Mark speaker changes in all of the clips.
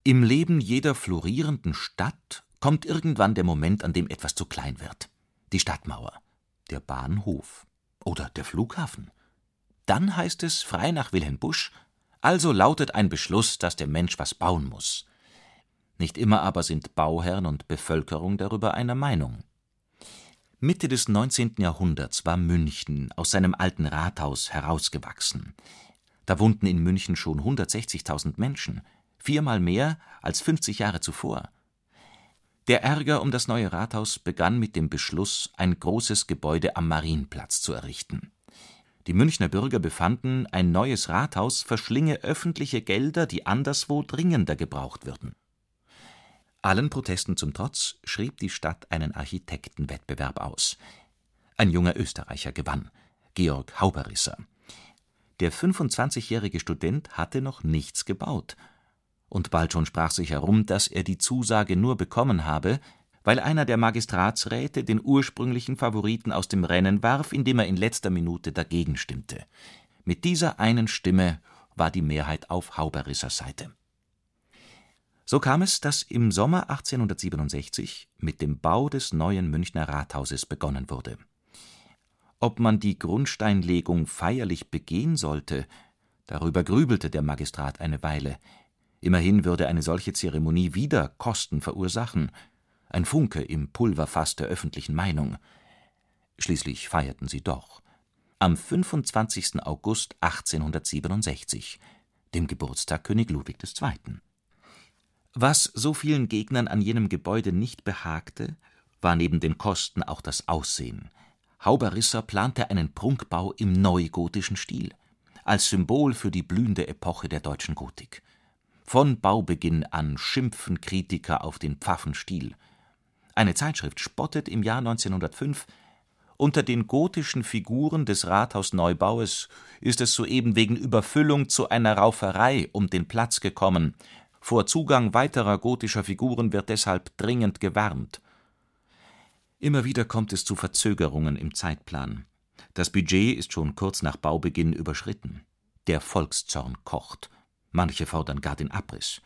Speaker 1: Im Leben jeder florierenden Stadt kommt irgendwann der Moment, an dem etwas zu klein wird. Die Stadtmauer, der Bahnhof oder der Flughafen. Dann heißt es, frei nach Wilhelm Busch: also lautet ein Beschluss, dass der Mensch was bauen muss. Nicht immer aber sind Bauherren und Bevölkerung darüber einer Meinung. Mitte des 19. Jahrhunderts war München aus seinem alten Rathaus herausgewachsen. Da wohnten in München schon 160.000 Menschen, 4-mal mehr als 50 Jahre zuvor. Der Ärger um das neue Rathaus begann mit dem Beschluss, ein großes Gebäude am Marienplatz zu errichten. Die Münchner Bürger befanden, ein neues Rathaus verschlinge öffentliche Gelder, die anderswo dringender gebraucht würden. Allen Protesten zum Trotz schrieb die Stadt einen Architektenwettbewerb aus. Ein junger Österreicher gewann, Georg Hauberrisser. Der 25-jährige Student hatte noch nichts gebaut. Und bald schon sprach sich herum, dass er die Zusage nur bekommen habe, weil einer der Magistratsräte den ursprünglichen Favoriten aus dem Rennen warf, indem er in letzter Minute dagegen stimmte. Mit dieser einen Stimme war die Mehrheit auf Hauberrissers Seite. So kam es, dass im Sommer 1867 mit dem Bau des neuen Münchner Rathauses begonnen wurde. Ob man die Grundsteinlegung feierlich begehen sollte, darüber grübelte der Magistrat eine Weile. Immerhin würde eine solche Zeremonie wieder Kosten verursachen, ein Funke im Pulverfass der öffentlichen Meinung. Schließlich feierten sie doch. Am 25. August 1867, dem Geburtstag König Ludwig II. Was so vielen Gegnern an jenem Gebäude nicht behagte, war neben den Kosten auch das Aussehen. Hauberrisser plante einen Prunkbau im neugotischen Stil, als Symbol für die blühende Epoche der deutschen Gotik. Von Baubeginn an schimpfen Kritiker auf den Pfaffenstil. Eine Zeitschrift spottet im Jahr 1905: Unter den gotischen Figuren des Rathausneubaues ist es soeben wegen Überfüllung zu einer Rauferei um den Platz gekommen. Vor Zugang weiterer gotischer Figuren wird deshalb dringend gewarnt. Immer wieder kommt es zu Verzögerungen im Zeitplan. Das Budget ist schon kurz nach Baubeginn überschritten. Der Volkszorn kocht. Manche fordern gar den Abriss.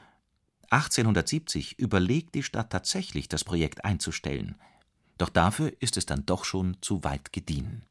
Speaker 1: 1870 überlegt die Stadt tatsächlich, das Projekt einzustellen. Doch dafür ist es dann doch schon zu weit gediehen.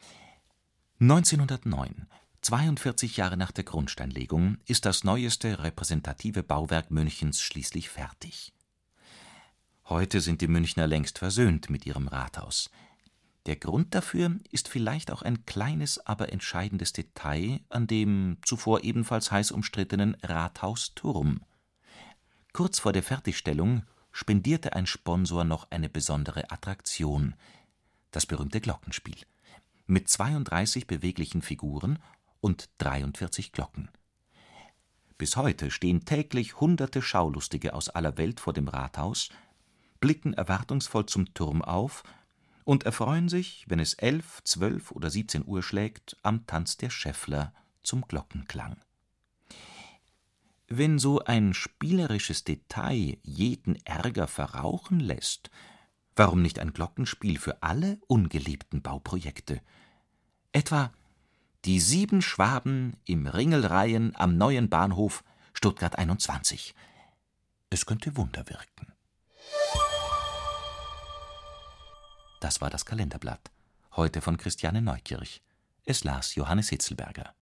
Speaker 1: 1909, 42 Jahre nach der Grundsteinlegung, ist das neueste repräsentative Bauwerk Münchens schließlich fertig. Heute sind die Münchner längst versöhnt mit ihrem Rathaus. Der Grund dafür ist vielleicht auch ein kleines, aber entscheidendes Detail an dem zuvor ebenfalls heiß umstrittenen Rathausturm. Kurz vor der Fertigstellung spendierte ein Sponsor noch eine besondere Attraktion: das berühmte Glockenspiel mit 32 beweglichen Figuren und 43 Glocken. Bis heute stehen täglich hunderte Schaulustige aus aller Welt vor dem Rathaus, blicken erwartungsvoll zum Turm auf und erfreuen sich, wenn es 11, 12 oder 17 Uhr schlägt, am Tanz der Schäffler zum Glockenklang. Wenn so ein spielerisches Detail jeden Ärger verrauchen lässt, warum nicht ein Glockenspiel für alle ungeliebten Bauprojekte? Etwa die 7 Schwaben im Ringelreihen am neuen Bahnhof Stuttgart 21. Es könnte Wunder wirken. Das war das Kalenderblatt. Heute von Christiane Neukirch. Es las Johannes Hitzelberger.